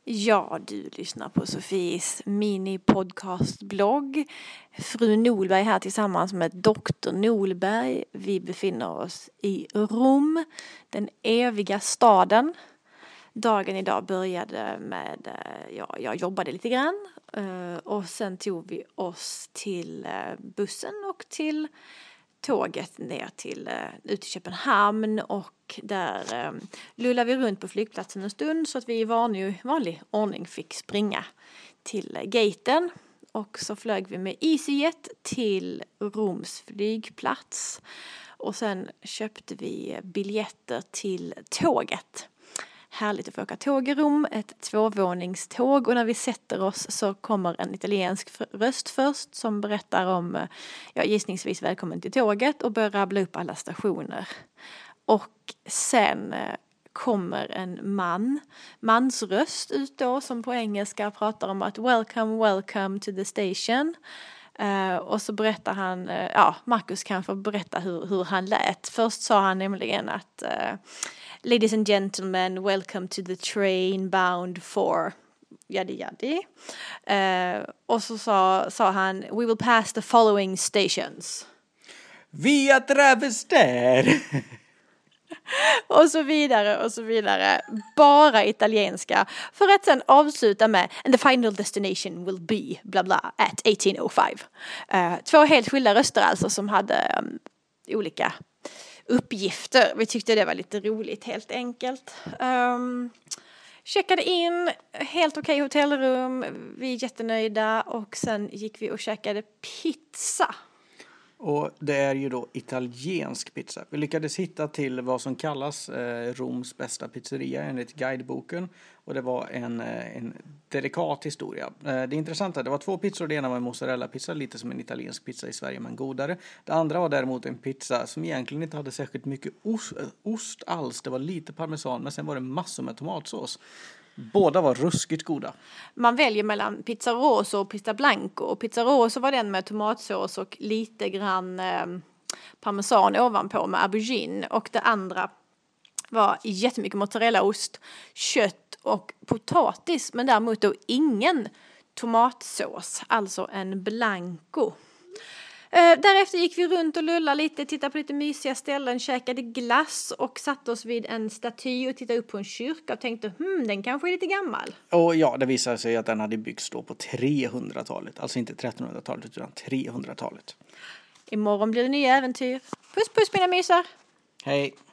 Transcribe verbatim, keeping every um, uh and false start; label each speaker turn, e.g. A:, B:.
A: Ja, du lyssnar på Sofies mini-podcastblogg. Fru Nolberg här tillsammans med doktor Nolberg. Vi befinner oss i Rom, den eviga staden. Dagen idag började med, ja, jag jobbade lite grann och sen tog vi oss till bussen och till tåget ner till, ut till Köpenhamn, och där um, lullade vi runt på flygplatsen en stund så att vi i vanlig, vanlig ordning fick springa till uh, gaten, och så flög vi med EasyJet till Roms flygplats och sen köpte vi biljetter till tåget. Härligt att få åka tåg i Rom, ett tvåvåningståg, och när vi sätter oss så kommer en italiensk röst först som berättar om, ja, gissningsvis välkommen till tåget, och börjar rabbla upp alla stationer. Och sen kommer en man, mansröst ut då, som på engelska pratar om att welcome, welcome to the station. Uh, och så berättar han, uh, ja, Marcus kan få berätta hur, hur han lät. Först sa han nämligen att uh, ladies and gentlemen, welcome to the train bound for yadi yadi. Uh, och så sa, sa han, we will pass the following stations.
B: Via Travester.
A: Och så vidare och så vidare. Bara italienska. För att sen avsluta med and the final destination will be bla bla at eighteen oh five. Uh, två helt skilda röster alltså som hade um, olika uppgifter. Vi tyckte det var lite roligt helt enkelt. Um, checkade in, helt okej hotellrum. Vi är jättenöjda, och sen gick vi och käkade pizza.
B: Och det är ju då italiensk pizza. Vi lyckades hitta till vad som kallas eh, Roms bästa pizzeria enligt guideboken. Och det var en, en delikat historia. Eh, det intressanta, det var två pizzor. Det ena var en mozzarella-pizza, lite som en italiensk pizza i Sverige, men godare. Det andra var däremot en pizza som egentligen inte hade särskilt mycket ost, ost alls. Det var lite parmesan, men sen var det massor med tomatsås. Båda var ruskigt goda.
A: Man väljer mellan pizza rosa och pizza blanco. Och pizza rosa var den med tomatsås och lite grann eh, parmesan ovanpå med aubergine. Och det andra var jättemycket mozzarellaost, kött och potatis. Men däremot då ingen tomatsås, alltså en blanco. Uh, därefter gick vi runt och lullade lite, tittade på lite mysiga ställen, käkade glass och satte oss vid en staty och tittade upp på en kyrka och tänkte, hmm, den kanske är lite gammal.
B: Och ja, det visade sig att den hade byggts då på trehundratalet, alltså inte trettonhundratalet utan trehundratalet.
A: Imorgon blir det nya äventyr. Puss puss mina mysar!
B: Hej!